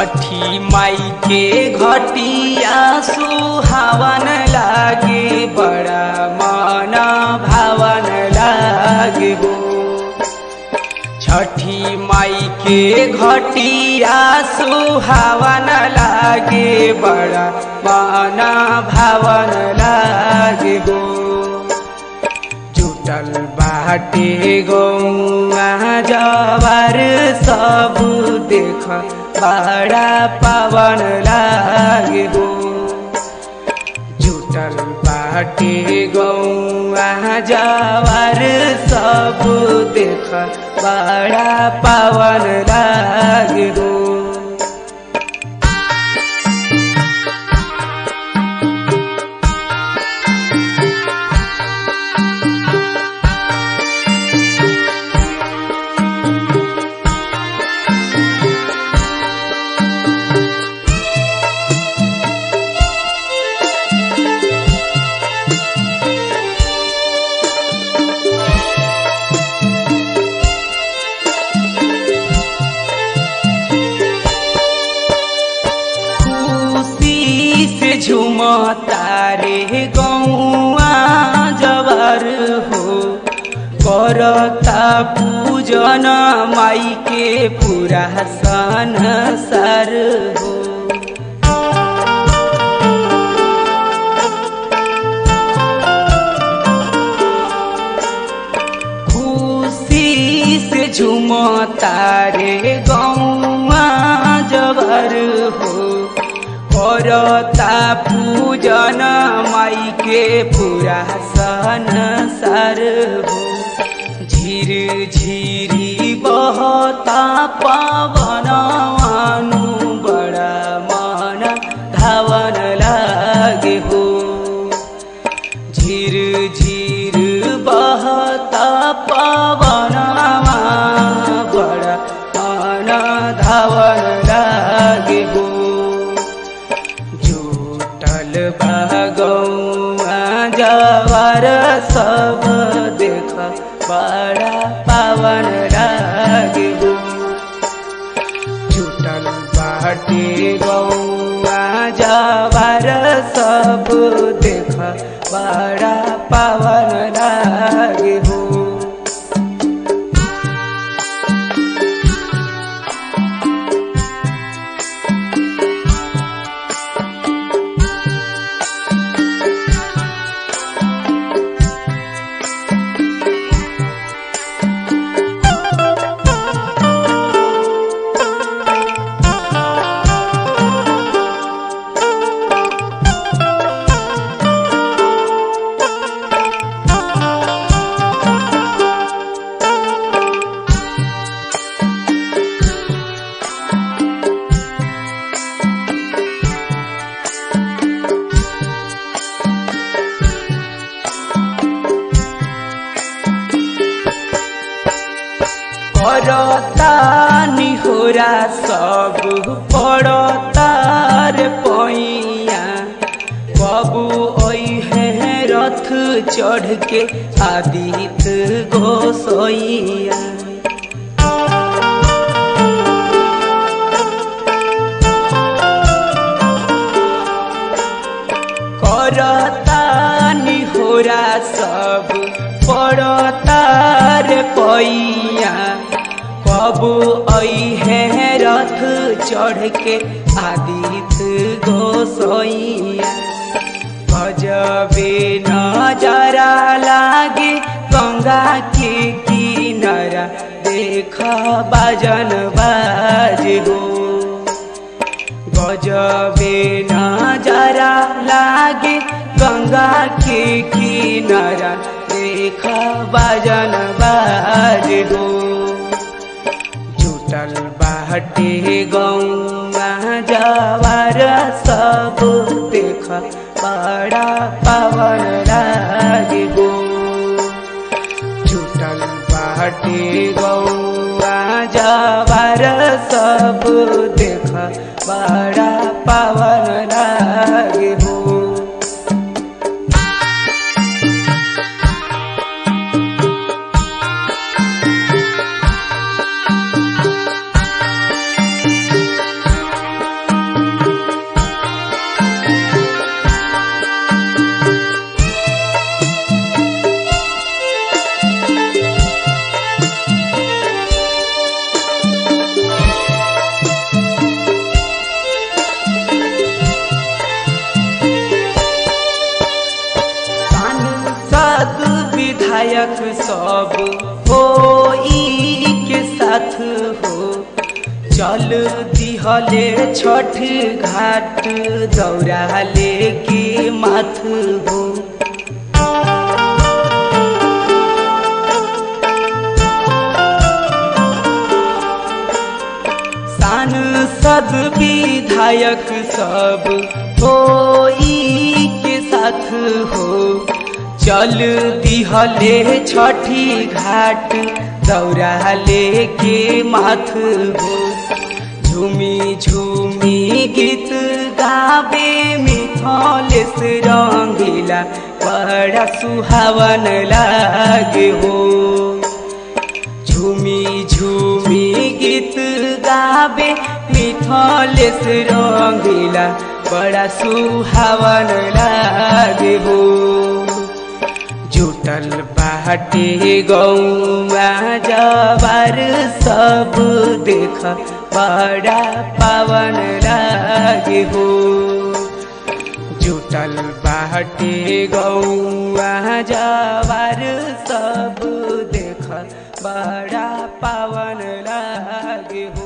छठी माई के घटिया सुहावन लागे बड़ा मन भावन लागे हो। छठी माई के घटिया सुहावन लागे बड़ा मन भावन लागे हो। जुटल बाटे गौआ जवार सब देख बड़ा पावन लागे हो। जुटल बाटे गौआ जवार सब देख बड़ा पावन लागे हो। झुमतारे गौआ जवार हो। करता पूजन माई के पूरा संसार हो। खुशी से झुमतारे गौआ जवार हो। करता पूजन माई के पूरा संसार हो। झिर झिरी बहता पवन बड़ा मन धावन लागे हो। झिर झिर बहता पवन बड़ा मन धावन लागे हो। गौआ जवार सब देख बड़ा पावन लागे हो। जुटल बाटे गौआ जवार सब देख बड़ा पावन लागे हो। करता निहोरा सब पड़ता रे पैया। बाबू ओहे रथ चढ़ के आदित्य गोसैया। करता निहोरा सब पड़ता रे पैया। बाबू ओहे रथ चढ़ के आदित्य गोसैया। गजबे नजारा लागे गंगा के किनारा देख बाजन बाजे हो। गजबे नजारा लागे गंगा के किनारा देख बाजन बाजे हो। जुटल बाटे गौआ जवार सब देख बड़ा पावन लागे हो। जुटल बाटे गौआ जवार सब देख बड़ा पावन लागे हो। विधायक सब हो के साथ हो चल दिहले छठ घाट दौरा लेके माथ हो। सांसद विधायक सब हो के साथ हो चल दिहले छठी घाट दौरा लेके माथ हो। झूमी झूमी गीत गावे मिथलेश रंगीला बड़ा सुहावन लागे हो। झूमी झूमी गीत गावे मिथलेश रंगीला बड़ा सुहावन लागे हो। जुटल बाटे गौआ जवार सब देख बड़ा पावन लागे हो। जुटल बाटे गौआ जवार सब देख बड़ा पावन लागे हो।